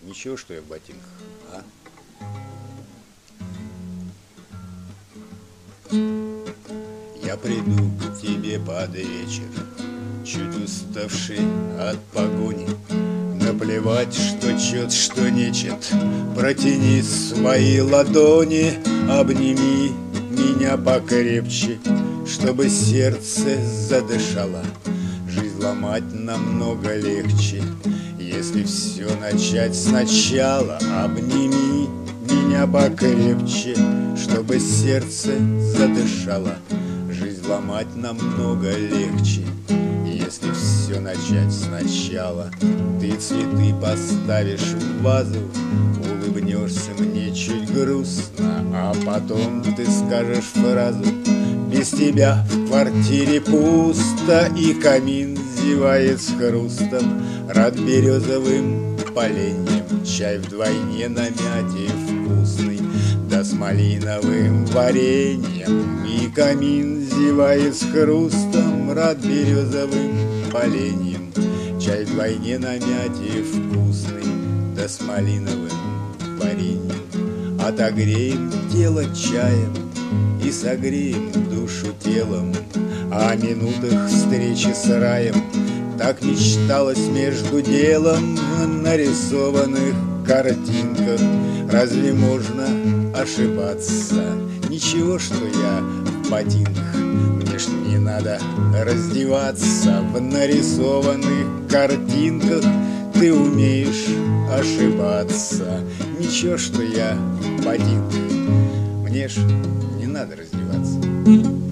Ничего, что я в ботинках, а? Я приду к тебе под вечер, чуть уставший от погони. Наплевать, что чет, что нечет, протяни свои ладони, обними меня покрепче, чтобы сердце задышало. Жизнь ломать намного легче, если все начать сначала. Обними меня покрепче, чтобы сердце задышало. Жизнь ломать намного легче, если все начать сначала. Ты цветы поставишь в вазу, улыбнешься мне чуть грустно, а потом ты скажешь фразу: без тебя в квартире пусто, и камин зевает с хрустом. Рад березовым поленьем, чай вдвойне на мяте вкусный, да с малиновым вареньем. И камин зевает с хрустом, рад березовым поленьем, чай вдвойне на мяте вкусный, да с малиновым вареньем. Отогреем тело чаем и согреем душу телом, а о минутах встречи с раем так мечталось между делом в нарисованных картинках. Разве можно ошибаться? Ничего, что я в ботинках, мне ж не надо раздеваться. В нарисованных картинках ты умеешь ошибаться. Ничего, что я в ботинках, мне ж не надо раздеваться.